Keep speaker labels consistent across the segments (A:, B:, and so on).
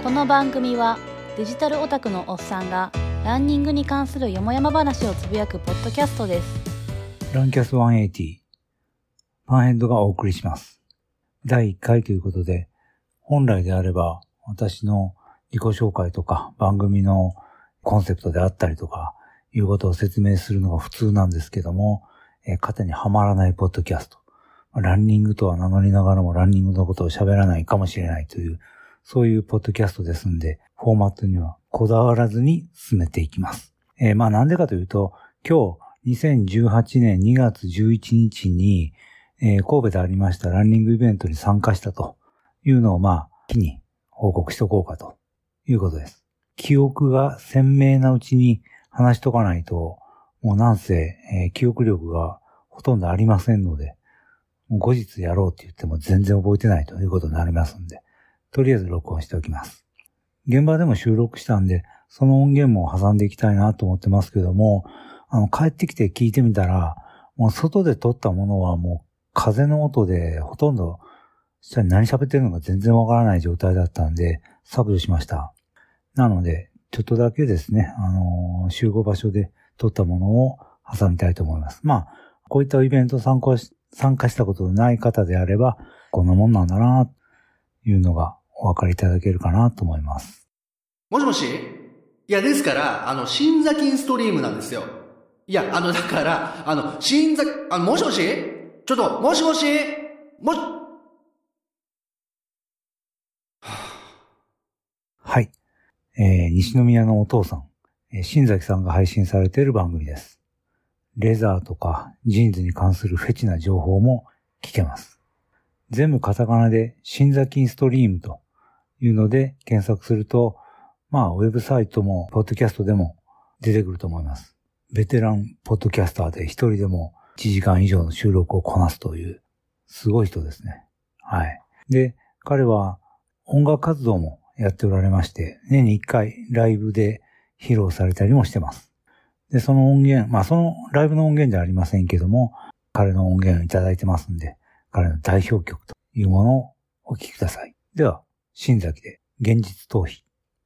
A: この番組はデジタルオタクのおっさんがランニングに関するよもやま話をつぶやくポッドキャストです。
B: ランキャス180パンヘッドがお送りします。第1回ということで、本来であれば私の自己紹介とか番組のコンセプトであったりとかいうことを説明するのが普通なんですけども、型にはまらないポッドキャスト。ランニングとは名乗りながらもランニングのことを喋らないかもしれないという、そういうポッドキャストですんで、フォーマットにはこだわらずに進めていきます。なんでかというと、今日2018年2月11日に、神戸でありましたランニングイベントに参加したというのを機に報告しとこうかということです。記憶が鮮明なうちに話しとかないと、もうなんせ、記憶力がほとんどありませんので、後日やろうって言っても全然覚えてないということになりますんで、とりあえず録音しておきます。現場でも収録したんで、その音源も挟んでいきたいなと思ってますけども、帰ってきて聞いてみたら、もう外で撮ったものはもう風の音でほとんど下に何喋ってるのか全然わからない状態だったんで、削除しました。なので、ちょっとだけですね、集合場所で撮ったものを挟みたいと思います。こういったイベント参加したことのない方であれば、こんなもんなんだな、というのがお分かりいただけるかなと思います。
C: もしもし？いや、ですから、新座金ストリームなんですよ。いや、だから、新座、もしもし？ちょっと、もしもし？
B: はい。西宮のお父さん、新崎さんが配信されている番組です。レザーとかジーンズに関するフェチな情報も聞けます。全部カタカナで新座金ストリームというので検索すると、ウェブサイトもポッドキャストでも出てくると思います。ベテランポッドキャスターで一人でも1時間以上の収録をこなすというすごい人ですね。はい。で、彼は音楽活動もやっておられまして、年に1回ライブで披露されたりもしてます。で、その音源、そのライブの音源じゃありませんけども、彼の音源をいただいてますんで、彼の代表曲というものをお聴きください。では、新崎で現実逃避。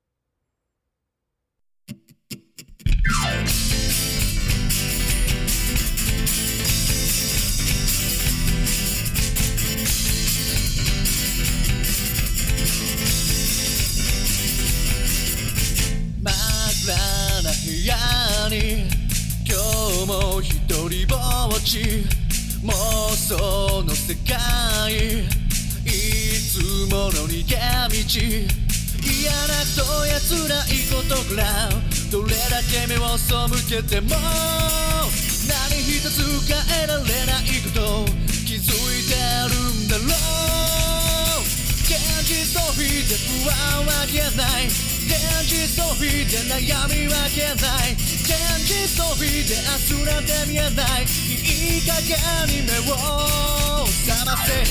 D: 今日も一人ぼっち妄想の世界いつもの逃げ道嫌なことや辛いことからどれだけ目を背けても何一つ変えられないこと気づいてるんだろう現実逃避で不安は消えない現実逃避で悩みは消えない現実逃避で明日なんて見えないいい加減に目を覚ませ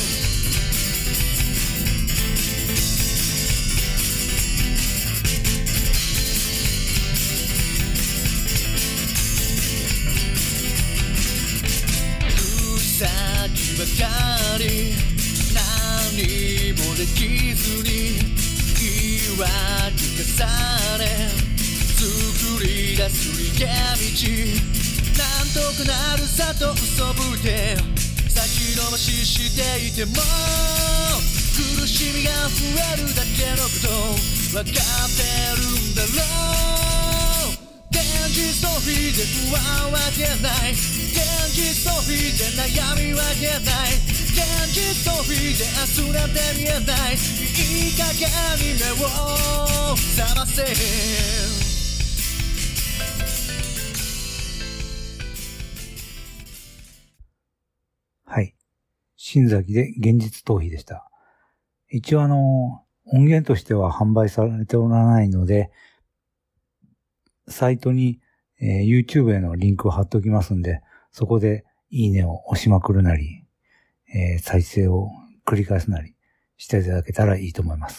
D: 先ばかり何もできずに言い訳重ね作り出す逃げ道なんとかなるさと嘘吹いて先延ばししていても苦しみが増えるだけのこと分かってるんだろう現実逃避で不安は消えない現実逃避で悩みは消えない現実逃避で明日なんて見えないいい加減に目を覚ませ
B: はい。新崎で現実逃避でした。一応音源としては販売されておらないので、サイトに、YouTube へのリンクを貼っておきますんで、そこでいいねを押しまくるなり、再生を繰り返すなりしていただけたらいいと思います。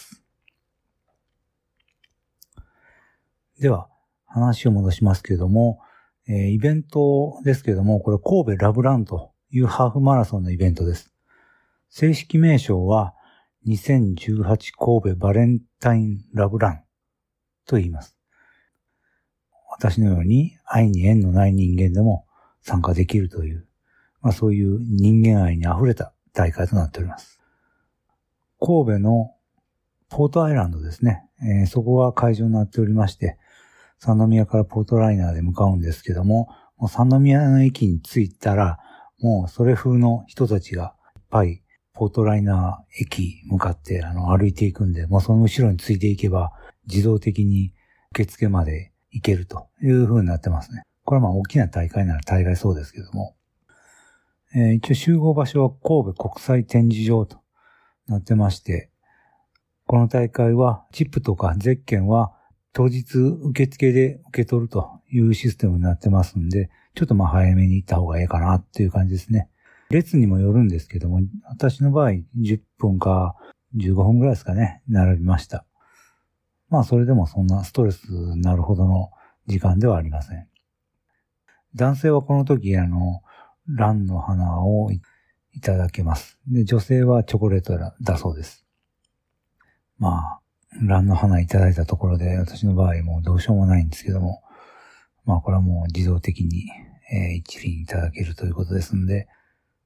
B: では、話を戻しますけれども、イベントですけれども、これ神戸ラブランというハーフマラソンのイベントです。正式名称は 2018神戸バレンタインラブランと言います。私のように愛に縁のない人間でも参加できるという、そういう人間愛に溢れた大会となっております。神戸のポートアイランドですね。そこが会場になっておりまして、三宮からポートライナーで向かうんですけども、三宮の駅に着いたら、もうそれ風の人たちがいっぱいポートライナー駅向かって歩いていくんで、もうその後ろについていけば自動的に受付まで行けるという風になってますね。これは大きな大会なら大概そうですけども。一応集合場所は神戸国際展示場となってまして、この大会はチップとかゼッケンは当日受付で受け取るというシステムになってますんで、ちょっと早めに行った方がいいかなっていう感じですね。列にもよるんですけども、私の場合10分か15分ぐらいですかね、並びました。それでもそんなストレスになるほどの時間ではありません。男性はこの時蘭の花をいただけます。で、女性はチョコレートだそうです。蘭の花いただいたところで、私の場合もうどうしようもないんですけども、これはもう自動的に、一輪いただけるということですんで、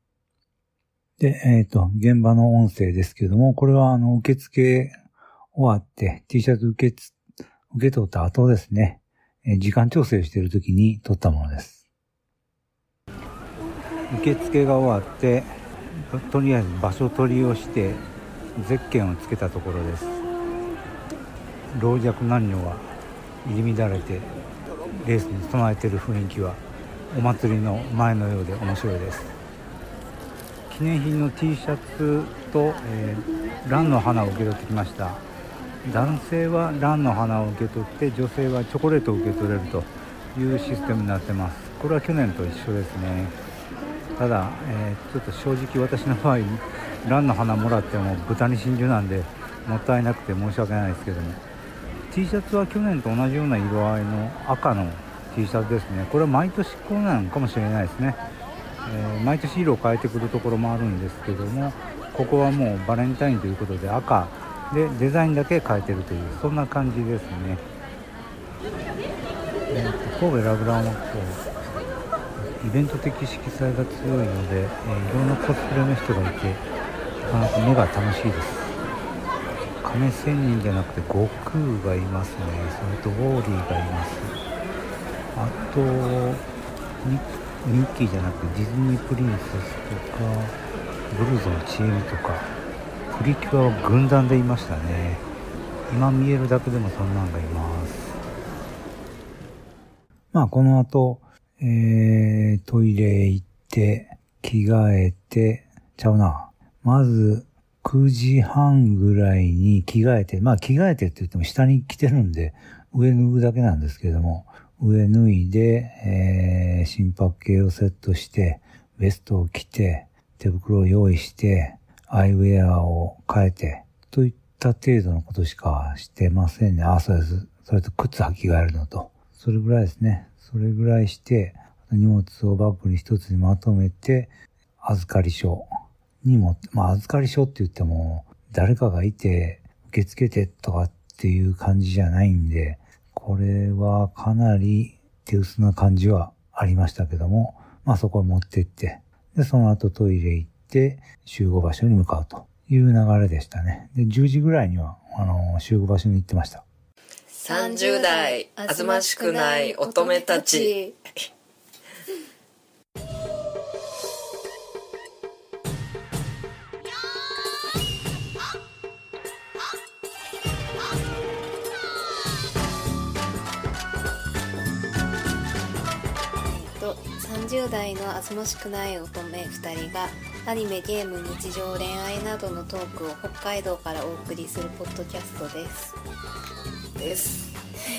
B: で、現場の音声ですけども、これは受付終わって T シャツ受け取った後ですね、時間調整している時に撮ったものです。受付が終わって、とりあえず場所取りをして、ゼッケンをつけたところです。老若男女が入り乱れてレースに備えている雰囲気はお祭りの前のようで面白いです。記念品の T シャツと、蘭の花を受け取ってきました。男性は蘭の花を受け取って女性はチョコレートを受け取れるというシステムになってます。これは去年と一緒ですね。ただ、ちょっと正直私の場合蘭の花もらっても豚に真珠なんでもったいなくて申し訳ないですけども、 T シャツは去年と同じような色合いの赤の T シャツですね。これは毎年こうなのかもしれないですね。毎年色を変えてくるところもあるんですけども、ここはもうバレンタインということで赤でデザインだけ変えてるというそんな感じですね。神戸ラブランはイベント的色彩が強いので、いろんなコスプレの人がいてなかなか目が楽しいです。亀仙人じゃなくて悟空がいますね。それとウォーリーがいます。あとミッキーじゃなくてディズニープリンセスとかブルーズのチームとかプリキュアは軍団でいましたね。今見えるだけでもそんなんがいます。この後、トイレ行って着替えてまず9時半ぐらいに着替えて、着替えてって言っても下に着てるんで上脱ぐだけなんですけども、上脱いで、心拍計をセットしてベストを着て手袋を用意してアイウェアを変えてといった程度のことしかしてませんね。そうです。それと靴履き替えるのとそれぐらいですね。それぐらいして荷物をバッグに一つにまとめて預かり所に預かり所って言っても誰かがいて受け付けてとかっていう感じじゃないんで、これはかなり手薄な感じはありましたけども、そこを持ってって、でその後トイレ行って集合場所に向かうという流れでしたね。で10時ぐらいには集合場所に行ってました。
E: 30代あずましくない乙女たち。
F: 30代のあずましくない乙女2人がアニメ、ゲーム、日常、恋愛などのトークを北海道からお送りするポッドキャストです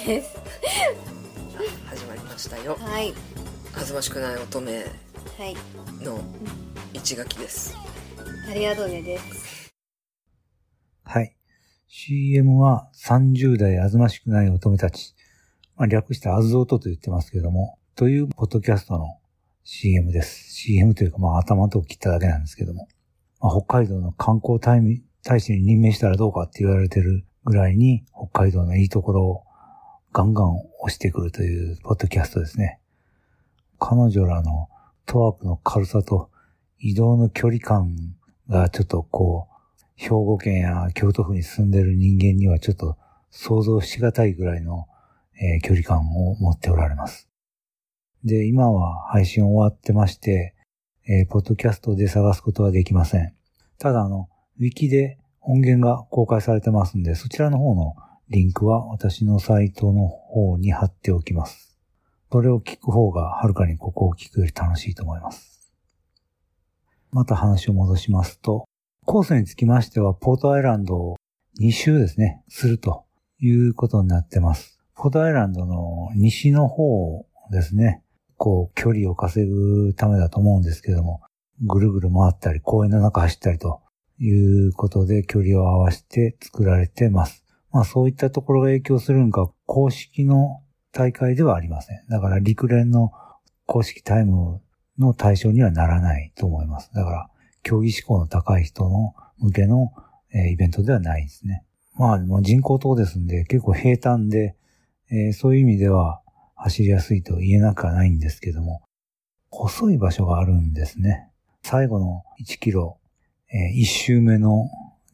E: 始まりましたよ。
F: はい、
E: あずましくない乙女の一垣です。
F: ありがとうねです。
B: はい、 CM は30代あずましくない乙女たち、略してあずおとと言ってますけども、というポッドキャストの CM です。CM というか頭と切っただけなんですけども、北海道の観光大使に任命したらどうかって言われてるぐらいに北海道のいいところをガンガン押してくるというポッドキャストですね。彼女らのトワークの軽さと移動の距離感がちょっと兵庫県や京都府に住んでる人間にはちょっと想像しがたいぐらいの、距離感を持っておられます。で、今は配信終わってまして、ポッドキャストで探すことはできません。ただウィキで音源が公開されてますんで、そちらの方のリンクは私のサイトの方に貼っておきます。それを聞く方がはるかにここを聞くより楽しいと思います。また話を戻しますと、コースにつきましてはポートアイランドを2周ですね、するということになってます。ポートアイランドの西の方ですね、距離を稼ぐためだと思うんですけども、ぐるぐる回ったり公園の中走ったりということで距離を合わせて作られてます。そういったところが影響するのか、公式の大会ではありません。だから陸連の公式タイムの対象にはならないと思います。だから競技志向の高い人の向けのイベントではないですね。もう人工島ですんで結構平坦で、そういう意味では走りやすいと言えなくはないんですけども、細い場所があるんですね。最後の1キロ、1周目の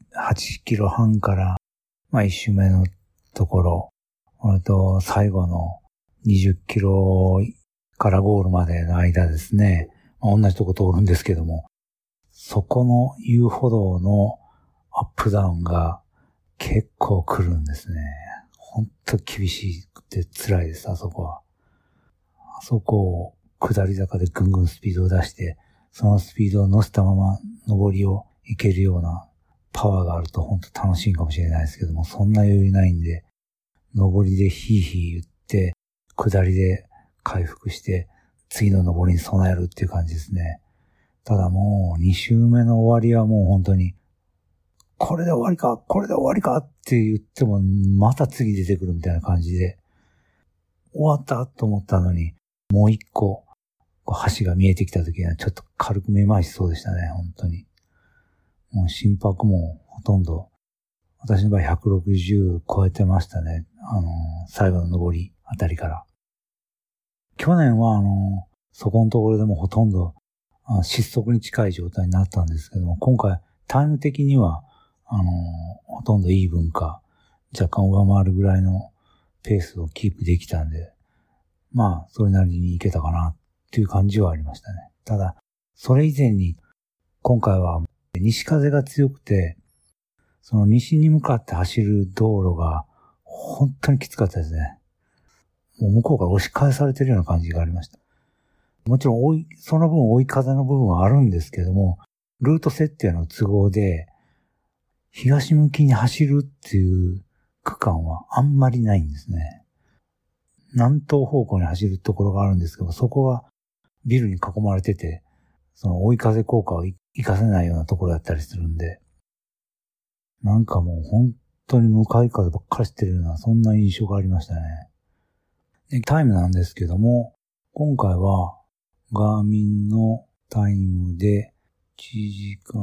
B: 8キロ半から1周目のところ、これと最後の20キロからゴールまでの間ですね、同じとこ通るんですけども、そこの遊歩道のアップダウンが結構来るんですね。ほんと厳しくて辛いです、あそこは。あそこを下り坂でぐんぐんスピードを出して、そのスピードを乗せたまま上りを行けるようなパワーがあると本当楽しいかもしれないですけども、そんな余裕ないんで、上りでヒーヒー言って、下りで回復して、次の上りに備えるっていう感じですね。ただもう2周目の終わりはもう本当に、これで終わりか、これで終わりかって言っても、また次出てくるみたいな感じで、終わったと思ったのに、もう一個、橋が見えてきた時にはちょっと軽くめまいしそうでしたね、本当に。もう心拍もほとんど、私の場合160超えてましたね。最後の上りあたりから。去年はそこのところでもほとんど失速に近い状態になったんですけども、今回タイム的にはほとんどイーブンか若干上回るぐらいのペースをキープできたんで、それなりにいけたかなっていう感じはありましたね。ただ、それ以前に今回は西風が強くて、その西に向かって走る道路が本当にきつかったですね。もう向こうから押し返されてるような感じがありました。もちろんその分追い風の部分はあるんですけども、ルート設定の都合で東向きに走るっていう区間はあんまりないんですね。南東方向に走るところがあるんですけど、そこはビルに囲まれてて、その追い風効果を活かせないようなところだったりするんで、なんかもう本当に向かい風ばっかりしてるような、そんな印象がありましたね。で、タイムなんですけども、今回はガーミンのタイムで1時間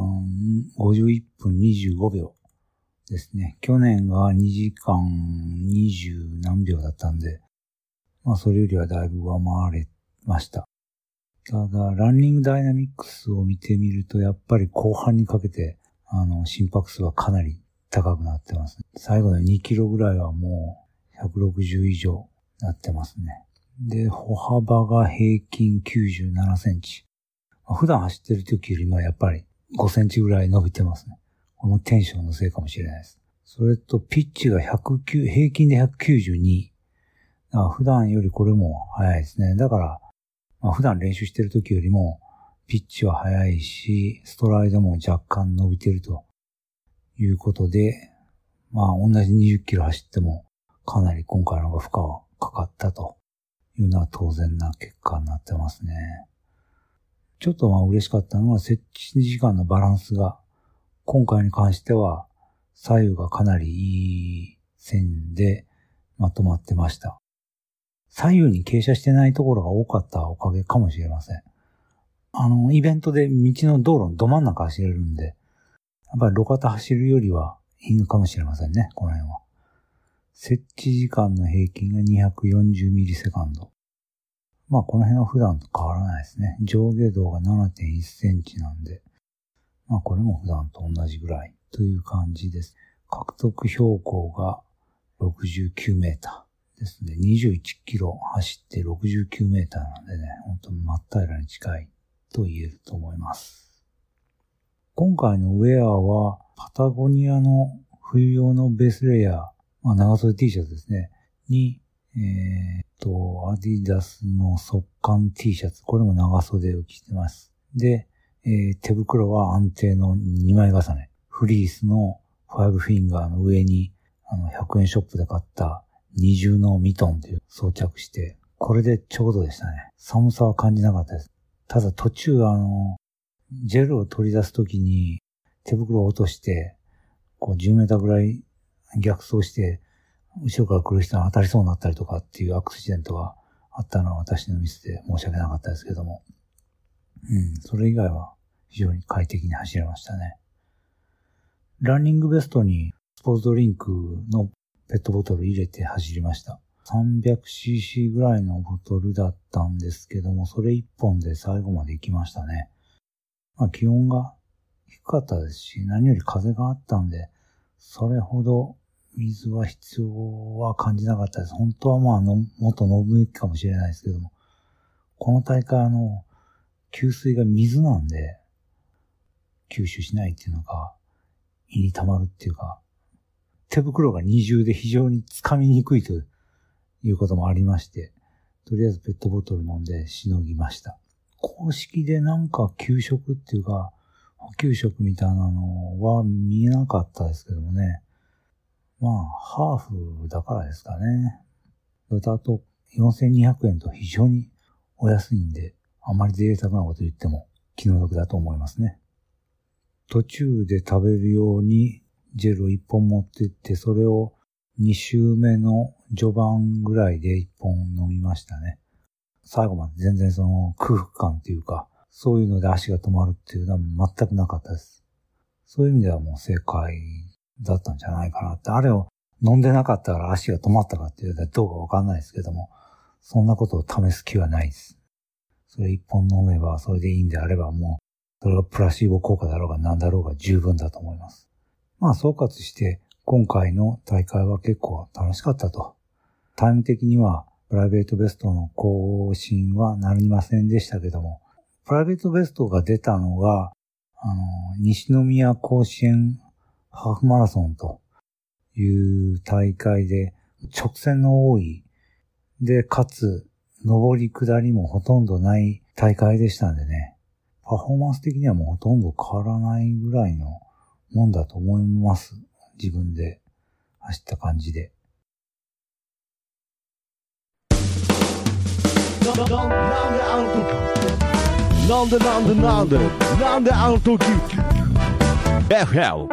B: 51分25秒ですね。去年が2時間20何秒だったんで、それよりはだいぶ上回れました。ただ、ランニングダイナミックスを見てみると、やっぱり後半にかけて、心拍数はかなり高くなってますね。最後の2キロぐらいはもう160以上なってますね。で、歩幅が平均97センチ。普段走ってる時よりもやっぱり5センチぐらい伸びてますね。このテンションのせいかもしれないです。それとピッチが平均で192。だから普段よりこれも速いですね。だから、普段練習してる時よりもピッチは速いし、ストライドも若干伸びてるということで、同じ20キロ走ってもかなり今回の方が負荷はかかったというのは当然な結果になってますね。ちょっと嬉しかったのは設置時間のバランスが今回に関しては左右がかなりいい線でまとまってました。左右に傾斜してないところが多かったおかげかもしれません。イベントで道の道路のど真ん中走れるんで、 っぱり路肩走るよりはいいのかもしれませんね、この辺は。設置時間の平均が240ミリセカンド。まあこの辺は普段と変わらないですね。上下動が 7.1 センチなんで、まあこれも普段と同じぐらいという感じです。獲得標高が69メーターですね。21キロ走って69メーターなんでね、本当に真っ平らに近いと言えると思います。今回のウェアはパタゴニアの冬用のベースレイヤー、まあ長袖 T シャツですね、に、アディダスの速乾 T シャツ、これも長袖を着てます。で、手袋は安定の2枚重ね。フリースの5フィンガーの上に、100円ショップで買った二重のミトンっていう装着して、これでちょうどでしたね。寒さは感じなかったです。ただ途中ジェルを取り出すときに手袋を落として、こう10メーターぐらい逆走して、後ろから来る人が当たりそうになったりとかっていうアクシデントがあったのは私のミスで申し訳なかったですけども。それ以外は非常に快適に走れましたね。ランニングベストにスポーツドリンクのペットボトル入れて走りました。300cc ぐらいのボトルだったんですけども、それ1本で最後まで行きましたね。まあ気温が低かったですし、何より風があったんで、それほど水は必要は感じなかったです。本当はもっと飲むべきかもしれないですけども、この大会給水が水なんで、吸収しないっていうのが、胃に溜まるっていうか、手袋が二重で非常に掴みにくいということもありまして、とりあえずペットボトル飲んでしのぎました。公式でなんか給食っていうか、補給食みたいなのは見えなかったですけどもね。まあ、ハーフだからですかね。それとあと、4200円と非常にお安いんで、あまり贅沢なこと言っても気の毒だと思いますね。途中で食べるようにジェルを1本持って行って、それを2周目の序盤ぐらいで1本飲みましたね。最後まで全然空腹感っていうか、そういうので足が止まるっていうのは全くなかったです。そういう意味ではもう正解だったんじゃないかなって。あれを飲んでなかったから足が止まったかっていうのはどうかわかんないですけども、そんなことを試す気はないです。それ1本飲めばそれでいいんであればもう、それがプラシーボ効果だろうが何だろうが十分だと思います。まあ総括して今回の大会は結構楽しかったと。タイム的にはプライベートベストの更新はなりませんでしたけども、プライベートベストが出たのが、西宮甲子園ハーフマラソンという大会で直線の多いで、かつ上り下りもほとんどない大会でしたんでね。パフォーマンス的にはもうほとんど変わらないぐらいのもんだと思います。自分で走った感じで。
G: なんであの時 FL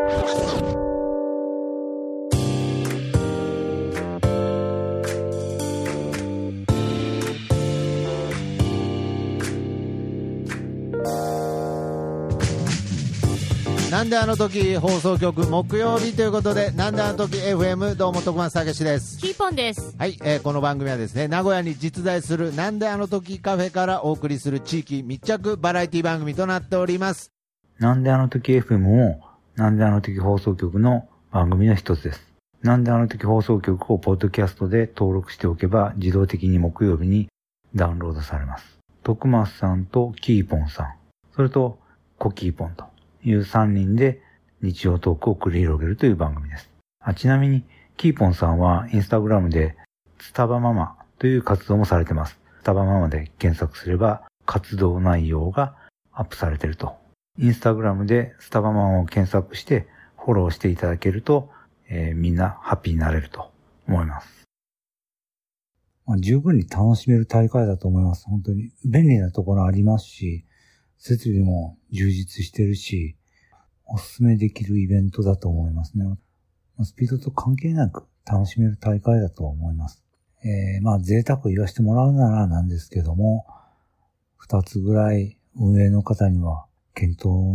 H: なんであの時放送局木曜日ということで、なんであの時 FM、 どうも徳松たけしです。
A: キーポンです。
H: はい、この番組はですね、名古屋に実在するなんであの時カフェからお送りする地域密着バラエティ番組となっております。
B: なんであの時 FM もなんであの時放送局の番組の一つです。なんであの時放送局をポッドキャストで登録しておけば自動的に木曜日にダウンロードされます。徳松さんとキーポンさん、それとコキーポンという3人で日常トークを繰り広げるという番組です。ちなみにキーポンさんはインスタグラムでスタバママという活動もされてます。スタバママで検索すれば活動内容がアップされていると。インスタグラムでスタバママを検索してフォローしていただけると、みんなハッピーになれると思います。十分に楽しめる大会だと思います。本当に便利なところありますし、設備も充実してるし、おすすめできるイベントだと思いますね。スピードと関係なく楽しめる大会だと思います。贅沢を言わせてもらうならなんですけども、2つぐらい運営の方には検討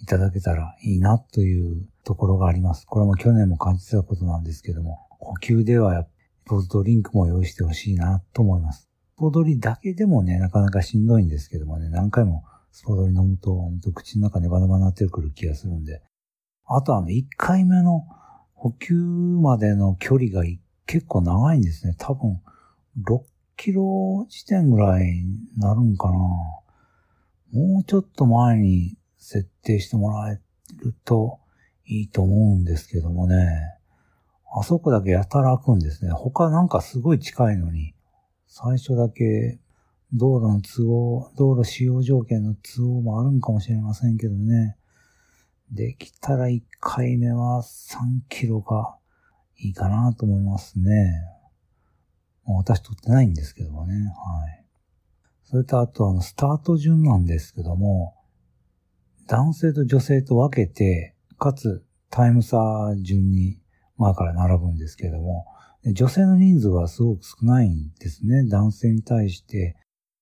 B: いただけたらいいなというところがあります。これも去年も感じてたことなんですけども、補給ではスポーツドリンクも用意してほしいなと思います。スポドリだけでもね、なかなかしんどいんですけどもね、何回もスポドリ飲むと、口の中ネバネバになってくる気がするんで。あと1回目の補給までの距離が結構長いんですね。多分、6キロ地点ぐらいになるんかな。もうちょっと前に設定してもらえるといいと思うんですけどもね。あそこだけやたら開くんですね。他なんかすごい近いのに、最初だけ道路使用条件の都合もあるんかもしれませんけどね。できたら1回目は3キロがいいかなと思いますね。私取ってないんですけどもね。はい。それとあとスタート順なんですけども、男性と女性と分けて、かつタイム差順に前から並ぶんですけども、女性の人数はすごく少ないんですね。男性に対して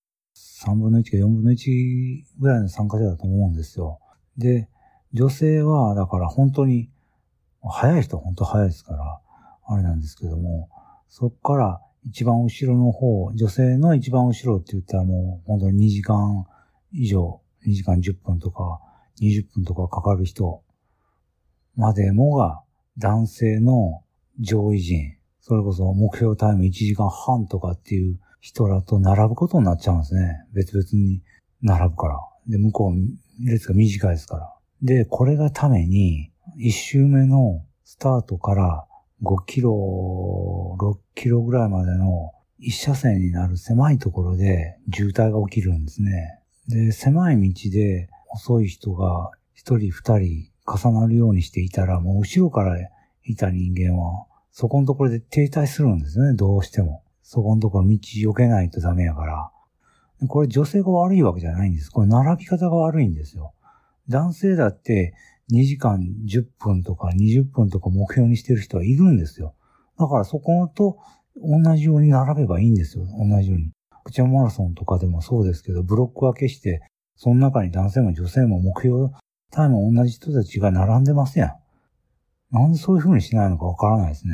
B: 3分の1か4分の1ぐらいの参加者だと思うんですよ。で、女性はだから本当に、早い人は本当早いですから、あれなんですけども、そこから一番後ろの方、女性の一番後ろって言ったらもう本当に2時間以上、2時間10分とか20分とかかかる人までもが男性の上位陣、それこそ目標タイム1時間半とかっていう人らと並ぶことになっちゃうんですね。別々に並ぶから。で、向こう列が短いですから。で、これがために1周目のスタートから5キロ、6キロぐらいまでの一車線になる狭いところで渋滞が起きるんですね。で、狭い道で遅い人が1人2人重なるようにしていたら、もう後ろからいた人間はそこのところで停滞するんですね、どうしても。そこのところ道避けないとダメやから。これ女性が悪いわけじゃないんです。これ並び方が悪いんですよ。男性だって2時間10分とか20分とか目標にしてる人はいるんですよ。だからそこと同じように並べばいいんですよ。同じように。口山マラソンとかでもそうですけど、ブロック分けして、その中に男性も女性も目標タイム同じ人たちが並んでますやん。なんでそういう風にしないのかわからないですね。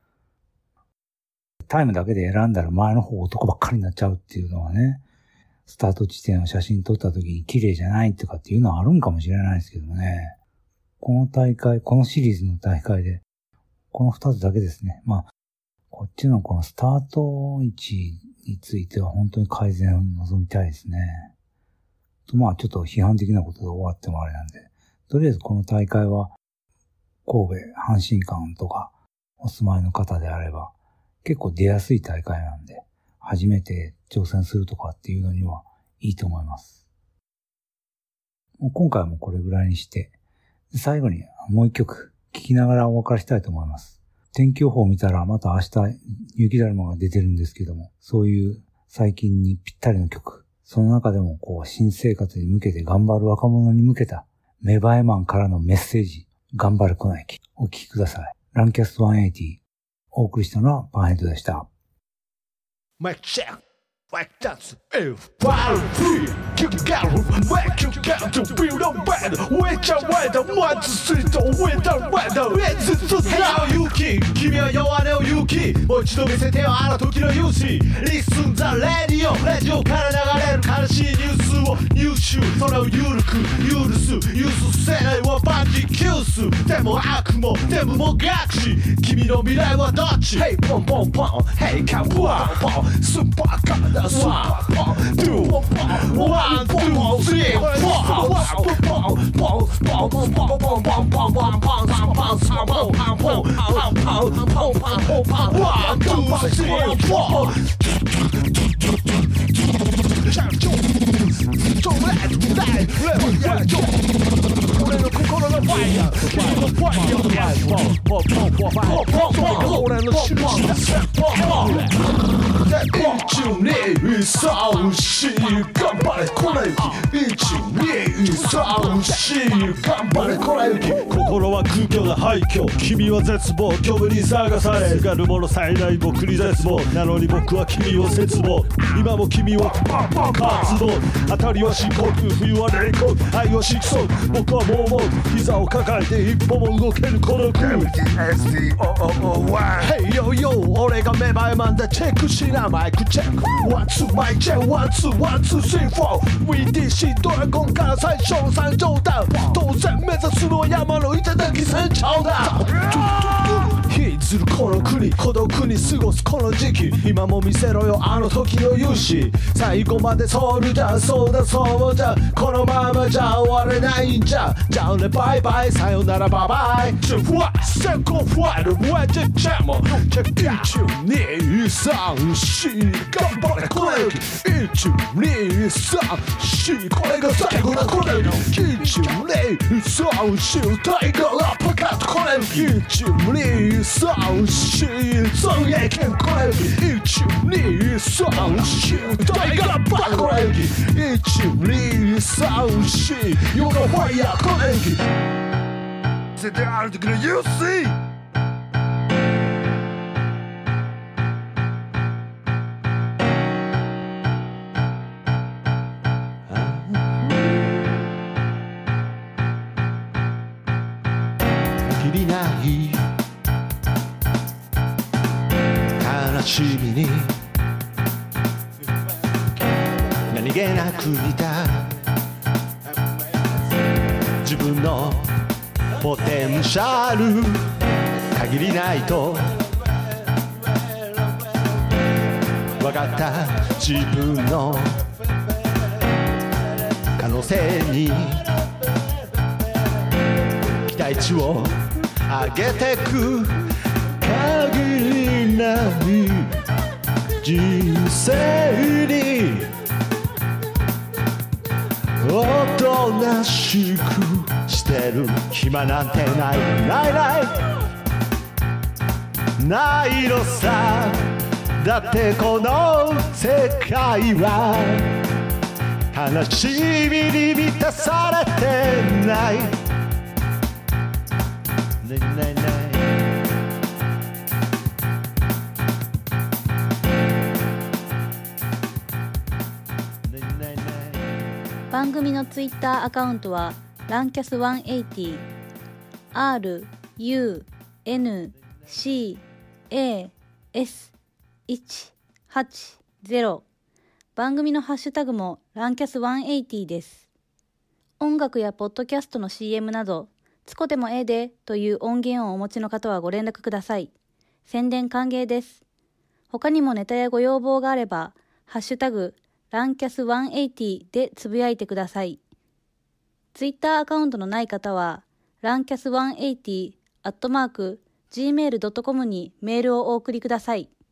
B: タイムだけで選んだら前の方男ばっかりになっちゃうっていうのはね、スタート地点を写真撮った時に綺麗じゃないとかっていうのはあるんかもしれないですけどもね。この大会、このシリーズの大会で、この2つだけですね。まあ、こっちのこのスタート位置については本当に改善を望みたいですね。と、まあちょっと批判的なことで終わってもあれなんで、とりあえずこの大会は神戸、阪神間とかお住まいの方であれば結構出やすい大会なんで、初めて挑戦するとかっていうのにはいいと思います。今回もこれぐらいにして、最後にもう一曲聴きながらお別れしたいと思います。天気予報を見たらまた明日雪だるまが出てるんですけども、そういう最近にぴったりの曲、その中でも新生活に向けて頑張る若者に向けた芽生えマンからのメッセージ、頑張る粉雪、お聴きください。ランキャスト180、お送りしたのはパンヘッドでした。
G: マイクチェックlike that's if fire free you got back you got to build a bed which I weather one to street winter weather it's the now you king 君は弱音を言う気もう一度見せてよあの時の勇姿 Listen the radio ラジオから流れる悲しいニュースを入手それをゆるく許すせないは万事休すでも悪もでももがち君の未来はどっち Hey ポンポンポン Hey カンポンポンスーパーカーOne, two, 1, 2, 3, 4 くで123頑張れこらゆき123頑張れこらゆき心は空虚な廃墟君は絶望虚無に探されすがる者さえない僕に絶望なのに僕は君を絶望今も君は活動当たりは深刻冬は冷酷愛を色素僕はもう膝を抱えて一歩も動けるこの空 Hey yo yo 俺が芽生えマンだチェックしなマイクチェック One two マイチェック One two 3 4 VDC ドラゴンから最初の参上だ当然目指すのは山の頂山頂だ引きずるこの国孤独に過ごすこの時期今も見せろよあの時の勇姿最後までソウルじゃそうだそうじゃこのままじゃ終われないんじゃじゃあねバイバイさよならバイバイセコファイルウェッジチェモチェック123頑張れこれより123これが最後だこれより123タイガーラッパカットこれより123尊敬権これより123タイガーラッパこれより123ヨガファイヤーこれよりC'était hard to get you see. きりない悲しみに何気なく見た自分のポテンシャル限りないと分かった自分の可能性に期待値を上げてく限りない人生におとなしくしてる暇なんてないないないないのさだってこの世界は悲しみに満たされてないない
A: 番組のツイッターアカウントはランキャス180 RUNCAS180 番組のハッシュタグもランキャス180です。音楽やポッドキャストの CM などつこでもええでという音源をお持ちの方はご連絡ください。宣伝歓迎です。他にもネタやご要望があればハッシュタグランキャス180でつぶやいてください。ツイッターアカウントのない方は、ランキャス180@gmail.com にメールをお送りください。